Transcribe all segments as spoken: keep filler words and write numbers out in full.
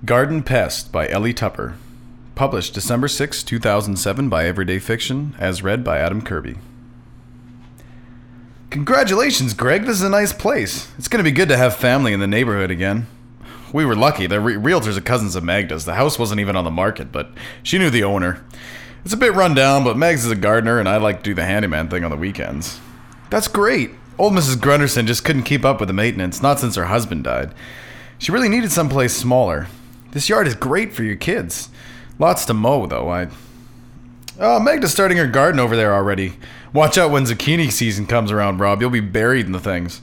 Garden Pest by Ellie Tupper. Published December sixth, two thousand seven by Everyday Fiction, as read by Adam Kirby. Congratulations, Greg. This is a nice place. It's going to be good to have family in the neighborhood again. We were lucky. The re- realtors are cousins of Magda's. The house wasn't even on the market, but she knew the owner. It's a bit run down, but Megs is a gardener, and I like to do the handyman thing on the weekends. That's great. Old Missus Grunderson just couldn't keep up with the maintenance, not since her husband died. She really needed someplace smaller. This yard is great for your kids. Lots to mow, though. I... Oh, Magda's starting her garden over there already. Watch out when zucchini season comes around, Rob. You'll be buried in the things.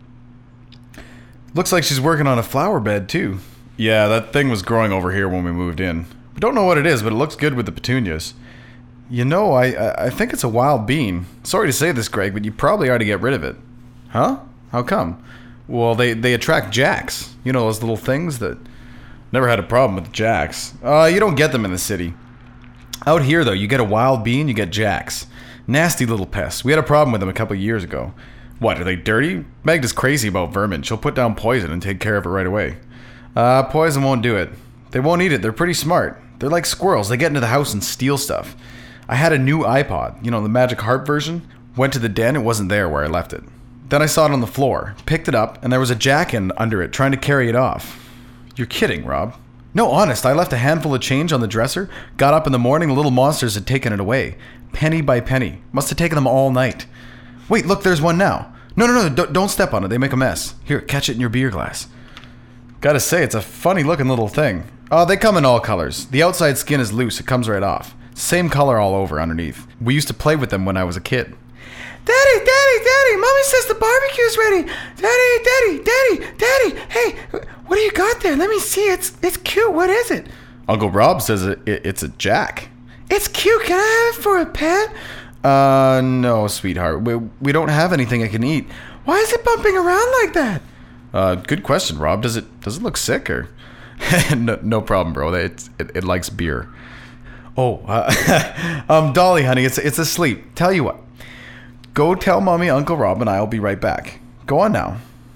Looks like she's working on a flower bed, too. Yeah, that thing was growing over here when we moved in. We don't know what it is, but it looks good with the petunias. You know, I, I think it's a wild bean. Sorry to say this, Greg, but you probably ought to get rid of it. Huh? How come? Well, they, they attract jacks. You know, those little things that... Never had a problem with jacks. Uh, you don't get them in the city. Out here, though, you get a wild bean, you get jacks. Nasty little pests. We had a problem with them a couple of years ago. What, are they dirty? Magda's crazy about vermin. She'll put down poison and take care of it right away. Uh, poison won't do it. They won't eat it. They're pretty smart. They're like squirrels. They get into the house and steal stuff. I had a new iPod, you know, the Magic Harp version. Went to the den, it wasn't there where I left it. Then I saw it on the floor, picked it up, and there was a jack in under it trying to carry it off. You're kidding, Rob. No, honest, I left a handful of change on the dresser, got up in the morning, the little monsters had taken it away. Penny by penny. Must have taken them all night. Wait, look, there's one now. No, no, no, don't, don't step on it, they make a mess. Here, catch it in your beer glass. Gotta say, it's a funny looking little thing. Oh, they come in all colors. The outside skin is loose, it comes right off. Same color all over underneath. We used to play with them when I was a kid. Daddy, Daddy, Daddy, Mommy says the barbecue's ready. Daddy, Daddy, Daddy, Daddy. Hey, what do you got there? Let me see. It's it's cute. What is it? Uncle Rob says it, it, it's a jack. It's cute. Can I have it for a pet? Uh, no, sweetheart. We, we don't have anything I can eat. Why is it bumping around like that? Uh, good question, Rob. Does it does it look sick or? no, no problem, bro. It, it, it likes beer. Oh, uh, um, Dolly, honey, it's it's asleep. Tell you what. Go tell Mommy, Uncle Rob, and I'll be right back. Go on now.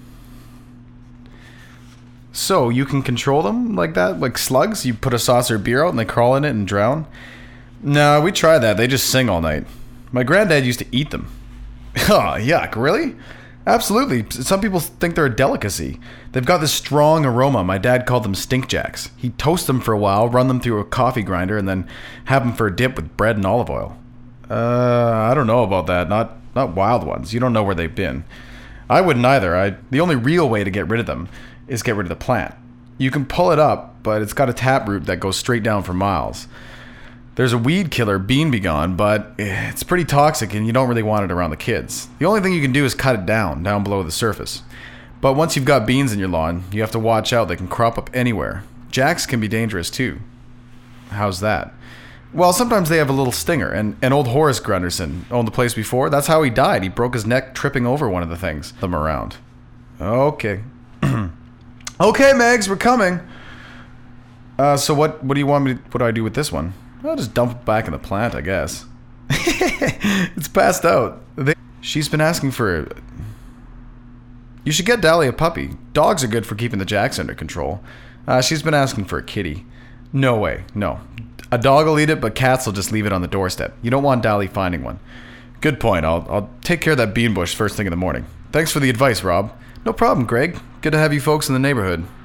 So, you can control them like that? Like slugs? You put a saucer of beer out and they crawl in it and drown? No, we tried that. They just sing all night. My granddad used to eat them. Oh, yuck. Really? Absolutely. Some people think they're a delicacy. They've got this strong aroma. My dad called them stink jacks. He'd toast them for a while, run them through a coffee grinder, and then have them for a dip with bread and olive oil. Uh, I don't know about that. Not... Not wild ones. You don't know where they've been. I wouldn't either. I, the only real way to get rid of them is get rid of the plant. You can pull it up, but it's got a taproot that goes straight down for miles. There's a weed killer, Bean Begone, but it's pretty toxic and you don't really want it around the kids. The only thing you can do is cut it down, down below the surface. But once you've got beans in your lawn, you have to watch out. They can crop up anywhere. Jacks can be dangerous too. How's that? Well, sometimes they have a little stinger, and, and old Horace Grunderson owned the place before. That's how he died. He broke his neck tripping over one of the things. Them around. Okay. Okay, Megs, we're coming. Uh, so what what do you want me to, what do I do with this one? I'll just dump it back in the plant, I guess. It's passed out. They, she's been asking for... A, you should get Dally a puppy. Dogs are good for keeping the jacks under control. Uh, she's been asking for a kitty. No way, no. A dog will eat it, but cats will just leave it on the doorstep. You don't want Dally finding one. Good point. I'll I'll take care of that bean bush first thing in the morning. Thanks for the advice, Rob. No problem, Greg. Good to have you folks in the neighborhood.